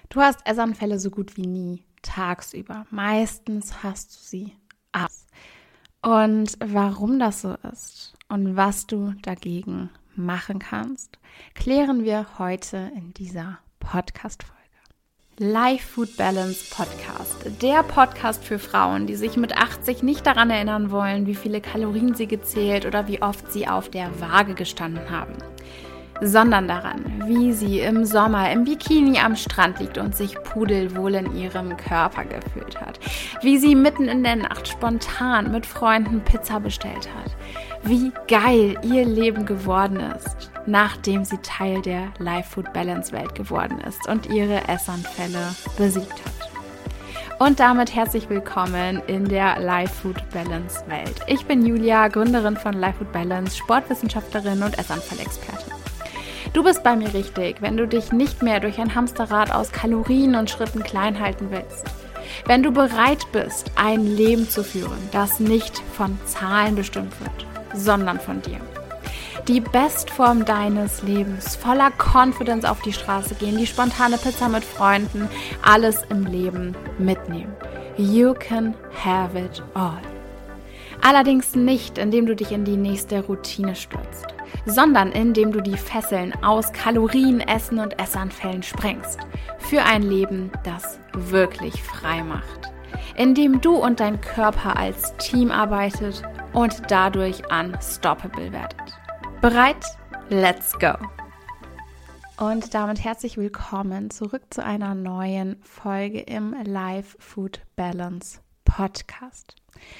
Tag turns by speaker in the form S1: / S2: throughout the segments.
S1: Du hast Essanfälle so gut wie nie tagsüber. Meistens hast du sie abends. Und warum das so ist und was du dagegen machen kannst, klären wir heute in dieser Podcast-Folge. Life Food Balance Podcast. Der Podcast für Frauen, die sich mit 80 nicht daran erinnern wollen, wie viele Kalorien sie gezählt oder wie oft sie auf der Waage gestanden haben, sondern daran, wie sie im Sommer im Bikini am Strand liegt und sich pudelwohl in ihrem Körper gefühlt hat, wie sie mitten in der Nacht spontan mit Freunden Pizza bestellt hat, wie geil ihr Leben geworden ist, nachdem sie Teil der Life Food Balance Welt geworden ist und ihre Essanfälle besiegt hat. Und damit herzlich willkommen in der Life Food Balance Welt. Ich bin Julia, Gründerin von Life Food Balance, Sportwissenschaftlerin und Essanfallexpertin. Du bist bei mir richtig, wenn du dich nicht mehr durch ein Hamsterrad aus Kalorien und Schritten klein halten willst. Wenn du bereit bist, ein Leben zu führen, das nicht von Zahlen bestimmt wird, sondern von dir. Die Bestform deines Lebens, voller Confidence auf die Straße gehen, die spontane Pizza mit Freunden, alles im Leben mitnehmen. You can have it all. Allerdings nicht, indem du dich in die nächste Routine stürzt, sondern indem du die Fesseln aus Kalorien, Essen und Essanfällen sprengst. Für ein Leben, das wirklich frei macht. Indem du und dein Körper als Team arbeitet und dadurch unstoppable werdet. Bereit? Let's go! Und damit herzlich willkommen zurück zu einer neuen Folge im Life Food Balance Podcast.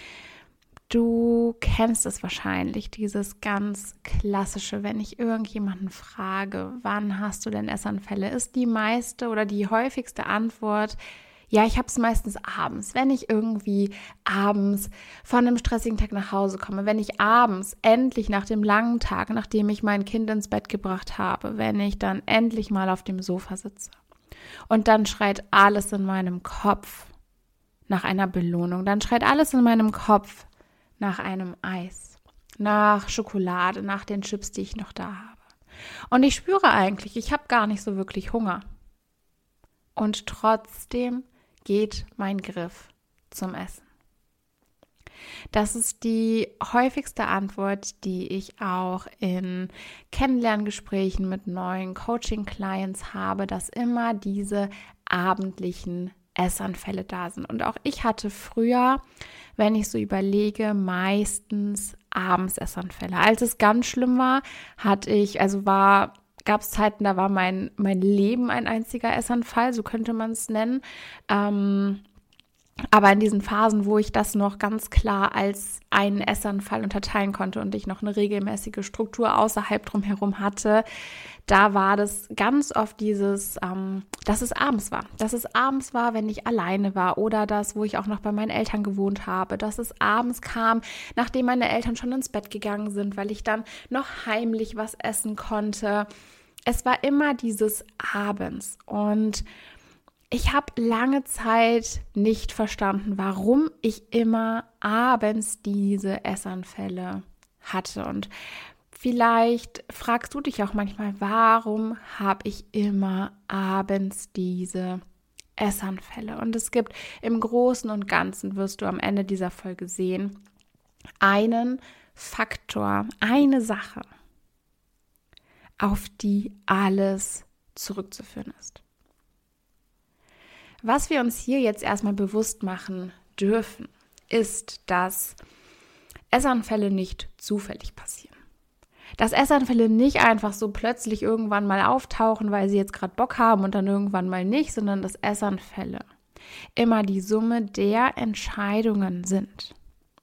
S1: Du kennst es wahrscheinlich, dieses ganz klassische, wenn ich irgendjemanden frage, wann hast du denn Essanfälle, ist die meiste oder die häufigste Antwort, ja, ich habe es meistens abends, wenn ich irgendwie abends von einem stressigen Tag nach Hause komme, wenn ich abends endlich nach dem langen Tag, nachdem ich mein Kind ins Bett gebracht habe, wenn ich dann endlich mal auf dem Sofa sitze. Und dann schreit alles in meinem Kopf nach einer Belohnung, dann schreit alles in meinem Kopf nach einem Eis, nach Schokolade, nach den Chips, die ich noch da habe. Und ich spüre eigentlich, ich habe gar nicht so wirklich Hunger. Und trotzdem geht mein Griff zum Essen. Das ist die häufigste Antwort, die ich auch in Kennenlerngesprächen mit neuen Coaching-Clients habe, dass immer diese abendlichen Essanfälle da sind. Und auch ich hatte früher, wenn ich so überlege, meistens abends Essanfälle. Als es ganz schlimm war, gab es Zeiten, da war mein Leben ein einziger Essanfall, so könnte man es nennen. Aber in diesen Phasen, wo ich das noch ganz klar als einen Essanfall unterteilen konnte und ich noch eine regelmäßige Struktur außerhalb drumherum hatte, da war das ganz oft dieses, dass es abends war. Dass es abends war, wenn ich alleine war oder das, wo ich auch noch bei meinen Eltern gewohnt habe, dass es abends kam, nachdem meine Eltern schon ins Bett gegangen sind, weil ich dann noch heimlich was essen konnte. Es war immer dieses abends und ich habe lange Zeit nicht verstanden, warum ich immer abends diese Essanfälle hatte. Und vielleicht fragst du dich auch manchmal, warum habe ich immer abends diese Essanfälle? Und es gibt im Großen und Ganzen, wirst du am Ende dieser Folge sehen, einen Faktor, eine Sache, auf die alles zurückzuführen ist. Was wir uns hier jetzt erstmal bewusst machen dürfen, ist, dass Essanfälle nicht zufällig passieren. Dass Essanfälle nicht einfach so plötzlich irgendwann mal auftauchen, weil sie jetzt gerade Bock haben und dann irgendwann mal nicht, sondern dass Essanfälle immer die Summe der Entscheidungen sind.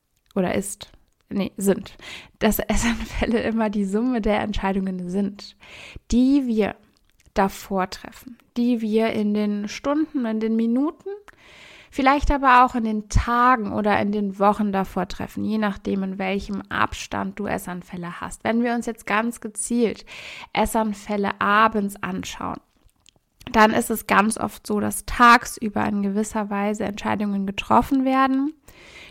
S1: Dass Essanfälle immer die Summe der Entscheidungen sind, die wir davor treffen, die wir in den Stunden, in den Minuten, vielleicht aber auch in den Tagen oder in den Wochen davor treffen, je nachdem, in welchem Abstand du Essanfälle hast. Wenn wir uns jetzt ganz gezielt Essanfälle abends anschauen, dann ist es ganz oft so, dass tagsüber in gewisser Weise Entscheidungen getroffen werden,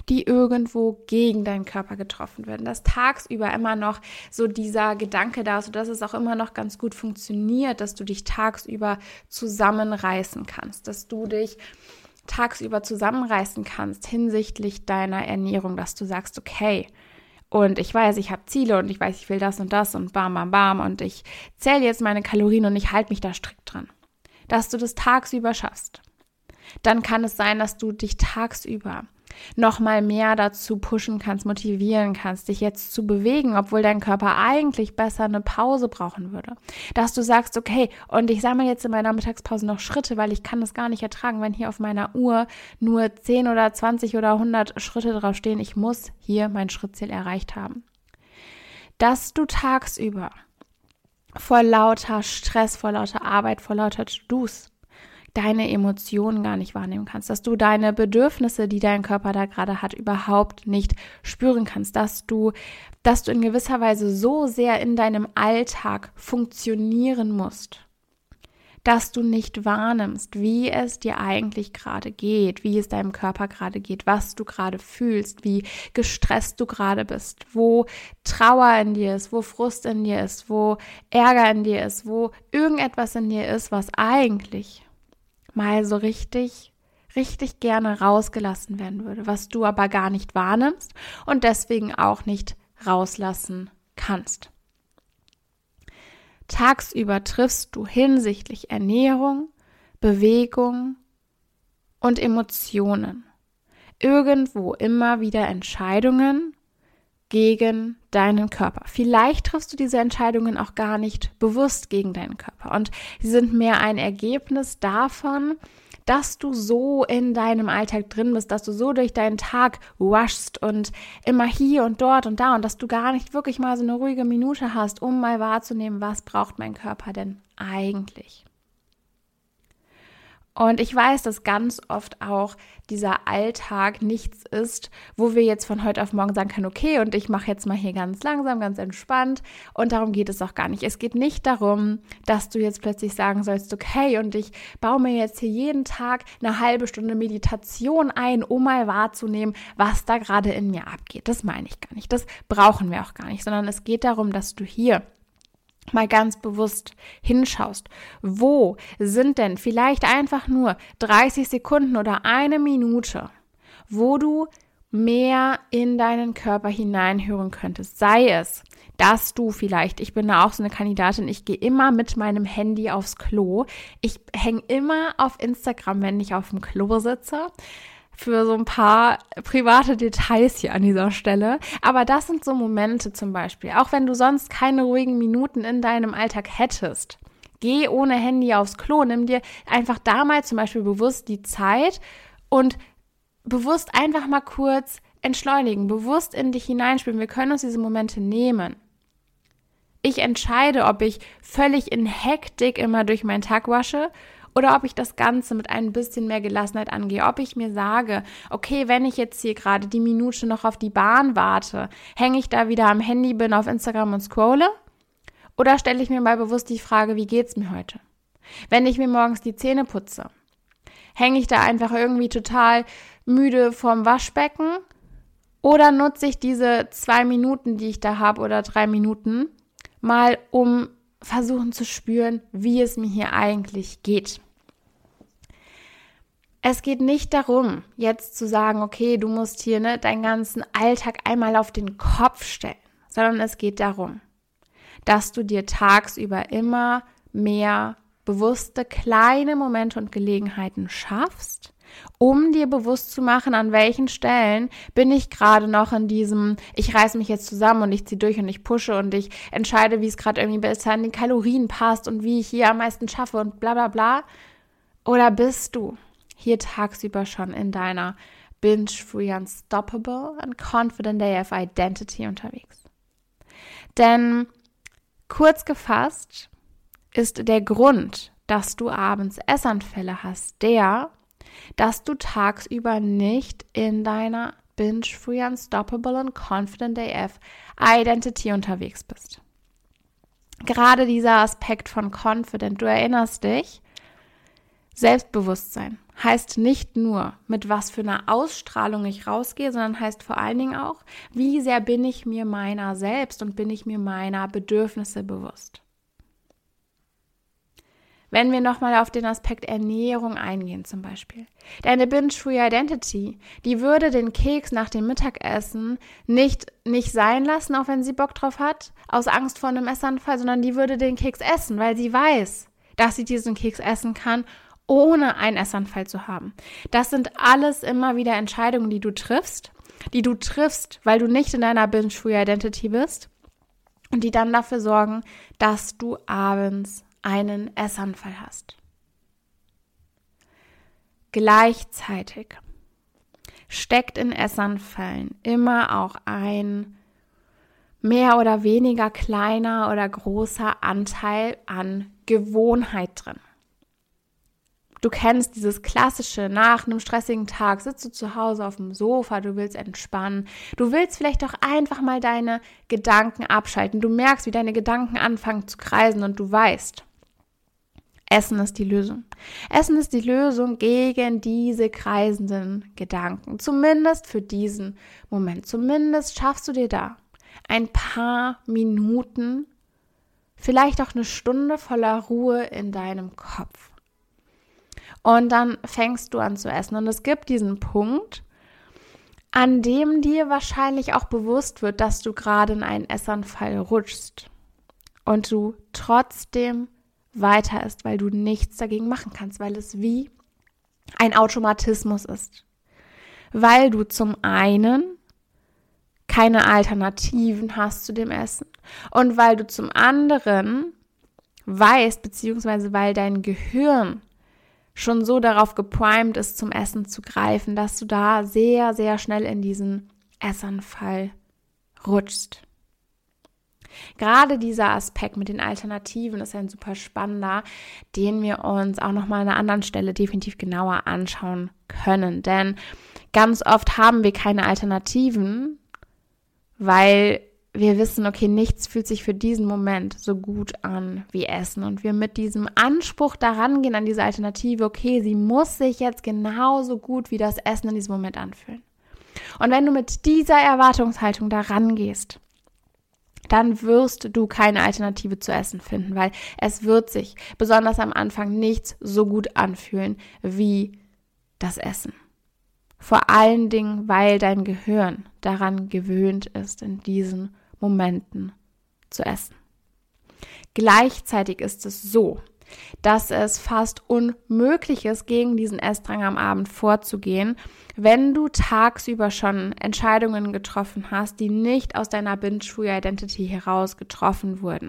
S1: die irgendwo gegen deinen Körper getroffen werden. Dass tagsüber immer noch so dieser Gedanke da ist, sodass es auch immer noch ganz gut funktioniert, dass du dich tagsüber zusammenreißen kannst, dass du dich tagsüber zusammenreißen kannst hinsichtlich deiner Ernährung, dass du sagst, okay, und ich weiß, ich habe Ziele und ich weiß, ich will das und bam, bam, bam und ich zähle jetzt meine Kalorien und ich halte mich da strikt dran. Dass du das tagsüber schaffst. Dann kann es sein, dass du dich tagsüber noch mal mehr dazu pushen kannst, motivieren kannst, dich jetzt zu bewegen, obwohl dein Körper eigentlich besser eine Pause brauchen würde. Dass du sagst, okay, und ich sammle jetzt in meiner Mittagspause noch Schritte, weil ich kann das gar nicht ertragen, wenn hier auf meiner Uhr nur 10 oder 20 oder 100 Schritte draufstehen. Ich muss hier mein Schrittziel erreicht haben. Dass du tagsüber vor lauter Stress, vor lauter Arbeit, vor lauter To-Dos deine Emotionen gar nicht wahrnehmen kannst, dass du deine Bedürfnisse, die dein Körper da gerade hat, überhaupt nicht spüren kannst, dass du in gewisser Weise so sehr in deinem Alltag funktionieren musst, dass du nicht wahrnimmst, wie es dir eigentlich gerade geht, wie es deinem Körper gerade geht, was du gerade fühlst, wie gestresst du gerade bist, wo Trauer in dir ist, wo Frust in dir ist, wo Ärger in dir ist, wo irgendetwas in dir ist, was eigentlich mal so richtig gerne rausgelassen werden würde, was du aber gar nicht wahrnimmst und deswegen auch nicht rauslassen kannst. Tagsüber triffst du hinsichtlich Ernährung, Bewegung und Emotionen irgendwo immer wieder Entscheidungen gegen deinen Körper. Vielleicht triffst du diese Entscheidungen auch gar nicht bewusst gegen deinen Körper und sie sind mehr ein Ergebnis davon, dass du so in deinem Alltag drin bist, dass du so durch deinen Tag rushst und immer hier und dort und da und dass du gar nicht wirklich mal so eine ruhige Minute hast, um mal wahrzunehmen, was braucht mein Körper denn eigentlich? Und ich weiß, dass ganz oft auch dieser Alltag nichts ist, wo wir jetzt von heute auf morgen sagen können, okay, und ich mache jetzt mal hier ganz langsam, ganz entspannt. Und darum geht es auch gar nicht. Es geht nicht darum, dass du jetzt plötzlich sagen sollst, okay, und ich baue mir jetzt hier jeden Tag eine halbe Stunde Meditation ein, um mal wahrzunehmen, was da gerade in mir abgeht. Das meine ich gar nicht. Das brauchen wir auch gar nicht, sondern es geht darum, dass du hier mal ganz bewusst hinschaust. Wo sind denn vielleicht einfach nur 30 Sekunden oder eine Minute, wo du mehr in deinen Körper hineinhören könntest? Sei es, dass du vielleicht, ich bin da auch so eine Kandidatin, ich gehe immer mit meinem Handy aufs Klo. Ich hänge immer auf Instagram, wenn ich auf dem Klo sitze. Für so ein paar private Details hier an dieser Stelle. Aber das sind so Momente zum Beispiel, auch wenn du sonst keine ruhigen Minuten in deinem Alltag hättest. Geh ohne Handy aufs Klo, nimm dir einfach da mal zum Beispiel bewusst die Zeit und bewusst einfach mal kurz entschleunigen, bewusst in dich hineinspüren. Wir können uns diese Momente nehmen. Ich entscheide, ob ich völlig in Hektik immer durch meinen Tag wasche oder ob ich das Ganze mit ein bisschen mehr Gelassenheit angehe, ob ich mir sage, okay, wenn ich jetzt hier gerade die Minute noch auf die Bahn warte, hänge ich da wieder am Handy, bin auf Instagram und scrolle? Oder stelle ich mir mal bewusst die Frage, wie geht's mir heute? Wenn ich mir morgens die Zähne putze, hänge ich da einfach irgendwie total müde vorm Waschbecken? Oder nutze ich diese 2 Minuten, die ich da habe, oder 3 Minuten, mal um versuchen zu spüren, wie es mir hier eigentlich geht? Es geht nicht darum, jetzt zu sagen, okay, du musst hier deinen ganzen Alltag einmal auf den Kopf stellen, sondern es geht darum, dass du dir tagsüber immer mehr bewusste kleine Momente und Gelegenheiten schaffst, um dir bewusst zu machen, an welchen Stellen bin ich gerade noch in diesem, ich reiße mich jetzt zusammen und ich ziehe durch und ich pushe und ich entscheide, wie es gerade irgendwie besser an den Kalorien passt und wie ich hier am meisten schaffe und bla bla bla. Oder bist du hier tagsüber schon in deiner Binge-Free, Unstoppable and Confident AF Identity unterwegs? Denn kurz gefasst ist der Grund, dass du abends Essanfälle hast, dass du tagsüber nicht in deiner Binge-Free, Unstoppable and Confident AF Identity unterwegs bist. Gerade dieser Aspekt von Confident, du erinnerst dich, Selbstbewusstsein heißt nicht nur, mit was für einer Ausstrahlung ich rausgehe, sondern heißt vor allen Dingen auch, wie sehr bin ich mir meiner selbst und bin ich mir meiner Bedürfnisse bewusst. Wenn wir nochmal auf den Aspekt Ernährung eingehen zum Beispiel. Deine Binge-Free Identity, die würde den Keks nach dem Mittagessen nicht sein lassen, auch wenn sie Bock drauf hat, aus Angst vor einem Essanfall, sondern die würde den Keks essen, weil sie weiß, dass sie diesen Keks essen kann, ohne einen Essanfall zu haben. Das sind alles immer wieder Entscheidungen, die du triffst, weil du nicht in deiner Binge-Free Identity bist und die dann dafür sorgen, dass du abends einen Essanfall hast. Gleichzeitig steckt in Essanfällen immer auch ein mehr oder weniger kleiner oder großer Anteil an Gewohnheit drin. Du kennst dieses klassische, nach einem stressigen Tag sitzt du zu Hause auf dem Sofa, du willst entspannen, du willst vielleicht auch einfach mal deine Gedanken abschalten. Du merkst, wie deine Gedanken anfangen zu kreisen und du weißt, Essen ist die Lösung. Essen ist die Lösung gegen diese kreisenden Gedanken. Zumindest für diesen Moment. Zumindest schaffst du dir da ein paar Minuten, vielleicht auch eine Stunde voller Ruhe in deinem Kopf. Und dann fängst du an zu essen. Und es gibt diesen Punkt, an dem dir wahrscheinlich auch bewusst wird, dass du gerade in einen Essanfall rutschst. Und du trotzdem weiter isst, weil du nichts dagegen machen kannst, weil es wie ein Automatismus ist. Weil du zum einen keine Alternativen hast zu dem Essen und weil du zum anderen weißt, beziehungsweise weil dein Gehirn schon so darauf geprimed ist, zum Essen zu greifen, dass du da sehr, sehr schnell in diesen Essanfall rutschst. Gerade dieser Aspekt mit den Alternativen ist ein super spannender, den wir uns auch nochmal an einer anderen Stelle definitiv genauer anschauen können. Denn ganz oft haben wir keine Alternativen, weil wir wissen, okay, nichts fühlt sich für diesen Moment so gut an wie Essen. Und wir mit diesem Anspruch daran gehen an diese Alternative, okay, sie muss sich jetzt genauso gut wie das Essen in diesem Moment anfühlen. Und wenn du mit dieser Erwartungshaltung daran gehst, dann wirst du keine Alternative zu Essen finden, weil es wird sich besonders am Anfang nichts so gut anfühlen wie das Essen. Vor allen Dingen, weil dein Gehirn daran gewöhnt ist, in diesen Momenten zu essen. Gleichzeitig ist es so, dass es fast unmöglich ist, gegen diesen Essdrang am Abend vorzugehen, wenn du tagsüber schon Entscheidungen getroffen hast, die nicht aus deiner Binge-Free Identity heraus getroffen wurden.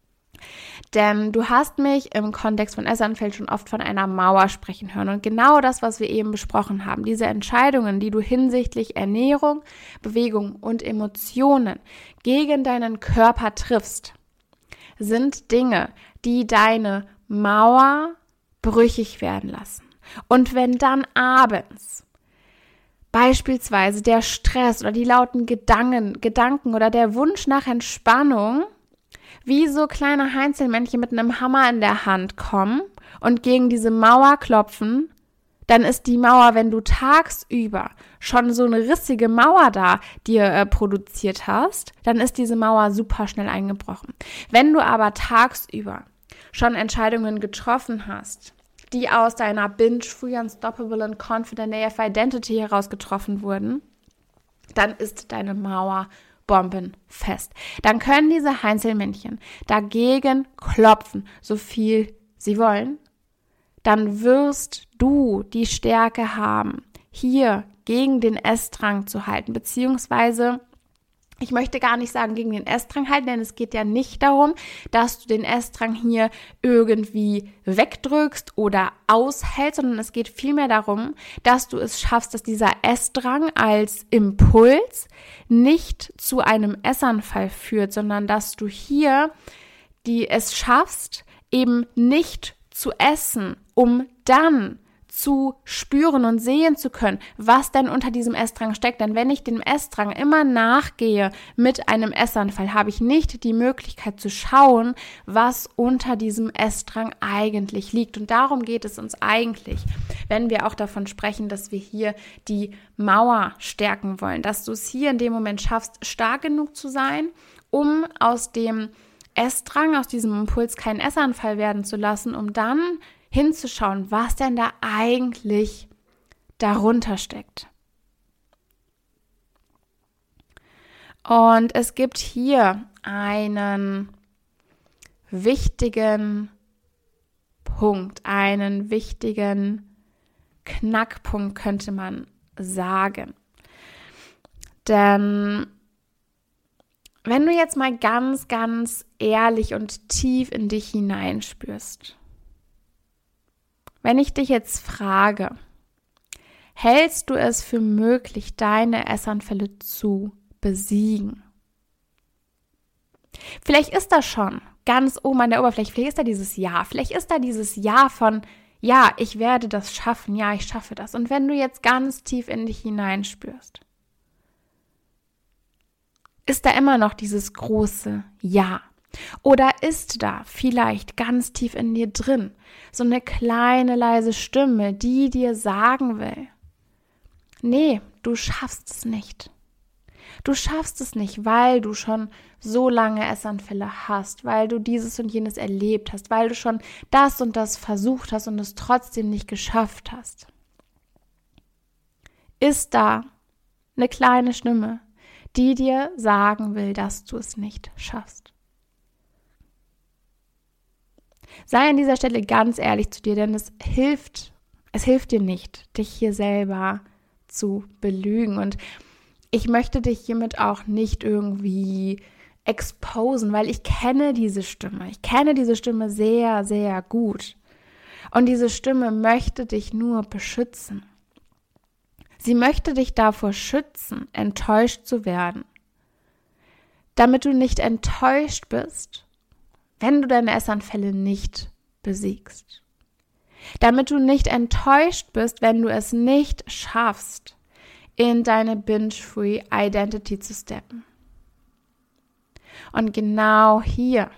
S1: Denn du hast mich im Kontext von Essanfällen schon oft von einer Mauer sprechen hören. Und genau das, was wir eben besprochen haben, diese Entscheidungen, die du hinsichtlich Ernährung, Bewegung und Emotionen gegen deinen Körper triffst, sind Dinge, die deine Mauer brüchig werden lassen. Und wenn dann abends beispielsweise der Stress oder die lauten Gedanken oder der Wunsch nach Entspannung wie so kleine Heinzelmännchen mit einem Hammer in der Hand kommen und gegen diese Mauer klopfen, dann ist die Mauer, wenn du tagsüber schon so eine rissige Mauer da dir produziert hast, dann ist diese Mauer super schnell eingebrochen. Wenn du aber tagsüber schon Entscheidungen getroffen hast, die aus deiner Binge-Free, Unstoppable and Confident AF Identity heraus getroffen wurden, dann ist deine Mauer bombenfest. Dann können diese Heinzelmännchen dagegen klopfen, so viel sie wollen. Dann wirst du die Stärke haben, hier gegen den Essdrang zu halten, beziehungsweise ich möchte gar nicht sagen gegen den Essdrang halten, denn es geht ja nicht darum, dass du den Essdrang hier irgendwie wegdrückst oder aushältst, sondern es geht vielmehr darum, dass du es schaffst, dass dieser Essdrang als Impuls nicht zu einem Essanfall führt, sondern dass du hier es schaffst, eben nicht zu essen, um dann zu spüren und sehen zu können, was denn unter diesem Essdrang steckt. Denn wenn ich dem Essdrang immer nachgehe mit einem Essanfall, habe ich nicht die Möglichkeit zu schauen, was unter diesem Essdrang eigentlich liegt. Und darum geht es uns eigentlich, wenn wir auch davon sprechen, dass wir hier die Mauer stärken wollen, dass du es hier in dem Moment schaffst, stark genug zu sein, um aus dem Essdrang, aus diesem Impuls keinen Essanfall werden zu lassen, um dann hinzuschauen, was denn da eigentlich darunter steckt. Und es gibt hier einen wichtigen Punkt, einen wichtigen Knackpunkt, könnte man sagen. Denn wenn du jetzt mal ganz, ganz ehrlich und tief in dich hineinspürst, wenn ich dich jetzt frage, hältst du es für möglich, deine Essanfälle zu besiegen? Vielleicht ist das schon ganz oben an der Oberfläche, vielleicht ist da dieses Ja, vielleicht ist da dieses Ja von, ja, ich werde das schaffen, ja, ich schaffe das. Und wenn du jetzt ganz tief in dich hineinspürst, ist da immer noch dieses große Ja? Oder ist da vielleicht ganz tief in dir drin so eine kleine, leise Stimme, die dir sagen will, nee, du schaffst es nicht. Du schaffst es nicht, weil du schon so lange Essanfälle hast, weil du dieses und jenes erlebt hast, weil du schon das und das versucht hast und es trotzdem nicht geschafft hast. Ist da eine kleine Stimme, die dir sagen will, dass du es nicht schaffst? Sei an dieser Stelle ganz ehrlich zu dir, denn es hilft dir nicht, dich hier selber zu belügen. Und ich möchte dich hiermit auch nicht irgendwie exposen, weil ich kenne diese Stimme. Ich kenne diese Stimme sehr, sehr gut. Und diese Stimme möchte dich nur beschützen. Sie möchte dich davor schützen, enttäuscht zu werden. Damit du nicht enttäuscht bist, wenn du deine Essanfälle nicht besiegst. Damit du nicht enttäuscht bist, wenn du es nicht schaffst, in deine Binge-Free Identity zu steppen. Und genau hier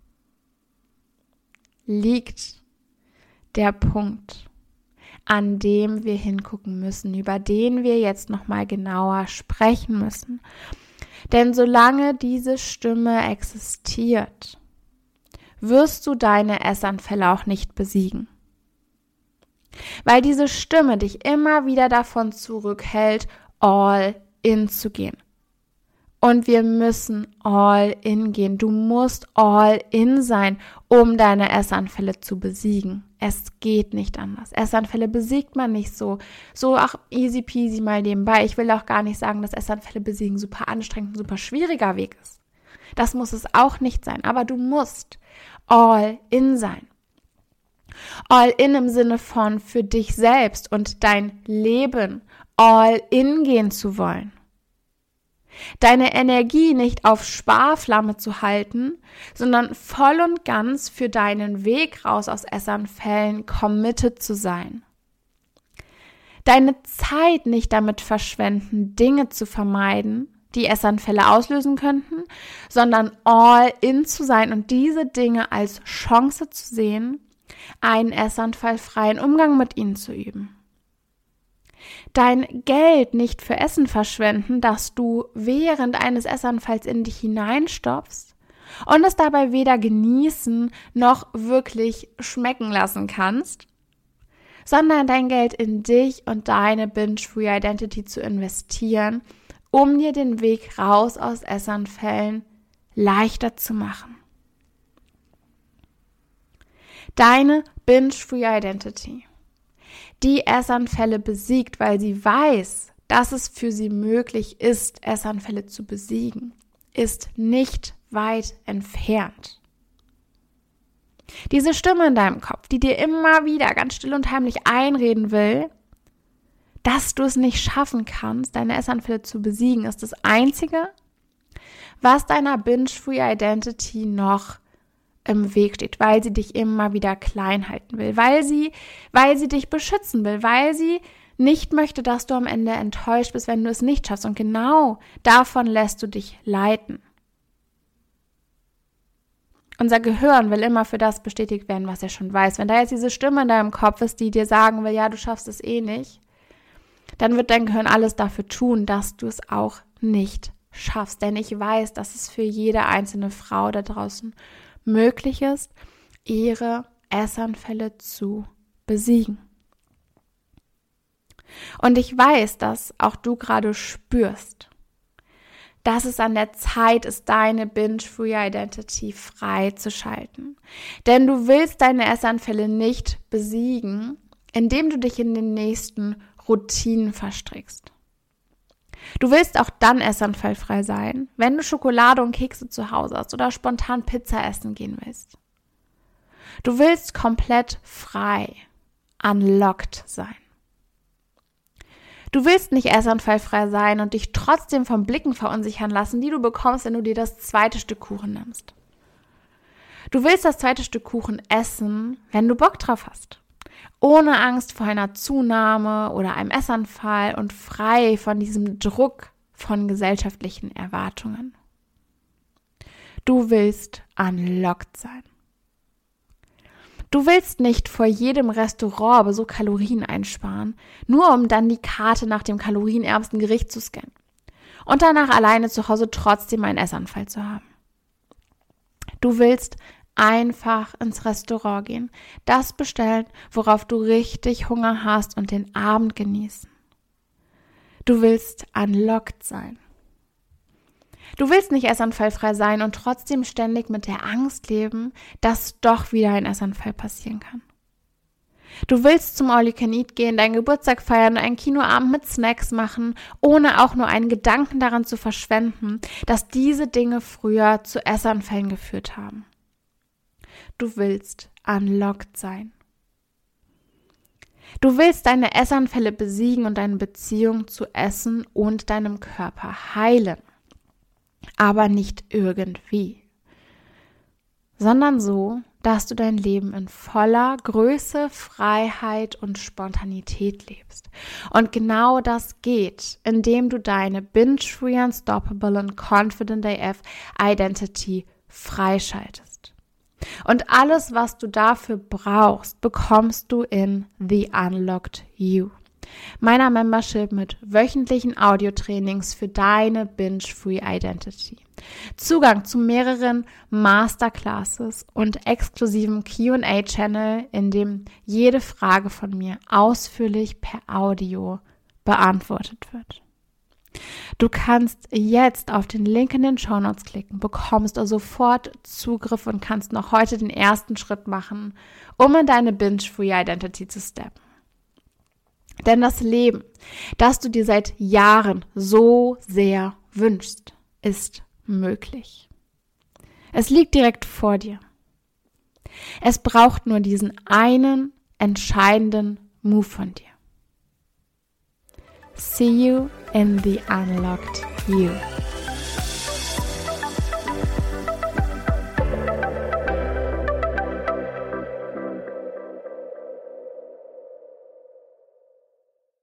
S1: liegt der Punkt, an dem wir hingucken müssen, über den wir jetzt nochmal genauer sprechen müssen. Denn solange diese Stimme existiert, wirst du deine Essanfälle auch nicht besiegen. Weil diese Stimme dich immer wieder davon zurückhält, all in zu gehen. Und wir müssen all in gehen. Du musst all in sein, um deine Essanfälle zu besiegen. Es geht nicht anders. Essanfälle besiegt man nicht so ach, easy peasy mal nebenbei. Ich will auch gar nicht sagen, dass Essanfälle besiegen super anstrengend, ein super schwieriger Weg ist. Das muss es auch nicht sein. Aber du musst all in sein. All in im Sinne von für dich selbst und dein Leben all in gehen zu wollen. Deine Energie nicht auf Sparflamme zu halten, sondern voll und ganz für deinen Weg raus aus Essanfällen committed zu sein. Deine Zeit nicht damit verschwenden, Dinge zu vermeiden, die Essanfälle auslösen könnten, sondern all in zu sein und diese Dinge als Chance zu sehen, einen essanfallfreien Umgang mit ihnen zu üben. Dein Geld nicht für Essen verschwenden, das du während eines Essanfalls in dich hineinstopfst und es dabei weder genießen noch wirklich schmecken lassen kannst, sondern dein Geld in dich und deine Binge-Free Identity zu investieren, um dir den Weg raus aus Essanfällen leichter zu machen. Deine Binge-Free Identity, die Essanfälle besiegt, weil sie weiß, dass es für sie möglich ist, Essanfälle zu besiegen, ist nicht weit entfernt. Diese Stimme in deinem Kopf, die dir immer wieder ganz still und heimlich einreden will, dass du es nicht schaffen kannst, deine Essanfälle zu besiegen, ist das Einzige, was deiner Binge-Free Identity noch im Weg steht, weil sie dich immer wieder klein halten will, weil sie dich beschützen will, weil sie nicht möchte, dass du am Ende enttäuscht bist, wenn du es nicht schaffst. Und genau davon lässt du dich leiten. Unser Gehirn will immer für das bestätigt werden, was er schon weiß. Wenn da jetzt diese Stimme in deinem Kopf ist, die dir sagen will, ja, du schaffst es eh nicht, dann wird dein Gehirn alles dafür tun, dass du es auch nicht schaffst. Denn ich weiß, dass es für jede einzelne Frau da draußen möglich ist, ihre Essanfälle zu besiegen. Und ich weiß, dass auch du gerade spürst, dass es an der Zeit ist, deine Binge-Free Identity freizuschalten. Denn du willst deine Essanfälle nicht besiegen, indem du dich in den nächsten Routinen verstrickst. Du willst auch dann essanfallfrei sein, wenn du Schokolade und Kekse zu Hause hast oder spontan Pizza essen gehen willst. Du willst komplett frei, unlocked sein. Du willst nicht essanfallfrei sein und dich trotzdem von Blicken verunsichern lassen, die du bekommst, wenn du dir das zweite Stück Kuchen nimmst. Du willst das zweite Stück Kuchen essen, wenn du Bock drauf hast. Ohne Angst vor einer Zunahme oder einem Essanfall und frei von diesem Druck von gesellschaftlichen Erwartungen. Du willst unlocked sein. Du willst nicht vor jedem Restaurant aber so Kalorien einsparen, nur um dann die Karte nach dem kalorienärmsten Gericht zu scannen und danach alleine zu Hause trotzdem einen Essanfall zu haben. Du willst einfach ins Restaurant gehen, das bestellen, worauf du richtig Hunger hast und den Abend genießen. Du willst unlocked sein. Du willst nicht essanfallfrei sein und trotzdem ständig mit der Angst leben, dass doch wieder ein Essanfall passieren kann. Du willst zum All-You-Can-Eat gehen, deinen Geburtstag feiern, einen Kinoabend mit Snacks machen, ohne auch nur einen Gedanken daran zu verschwenden, dass diese Dinge früher zu Essanfällen geführt haben. Du willst unlocked sein. Du willst deine Essanfälle besiegen und deine Beziehung zu Essen und deinem Körper heilen. Aber nicht irgendwie, sondern so, dass du dein Leben in voller Größe, Freiheit und Spontanität lebst. Und genau das geht, indem du deine Binge-Free, Unstoppable und Confident AF Identity freischaltest. Und alles, was du dafür brauchst, bekommst du in The Unlocked You, meiner Membership mit wöchentlichen Audiotrainings für deine Binge-Free Identity. Zugang zu mehreren Masterclasses und exklusivem Q&A-Channel, in dem jede Frage von mir ausführlich per Audio beantwortet wird. Du kannst jetzt auf den Link in den Shownotes klicken, bekommst sofort Zugriff und kannst noch heute den ersten Schritt machen, um in deine Binge-Free Identity zu steppen. Denn das Leben, das du dir seit Jahren so sehr wünschst, ist möglich. Es liegt direkt vor dir. Es braucht nur diesen einen entscheidenden Move von dir. See you in the Unlocked You.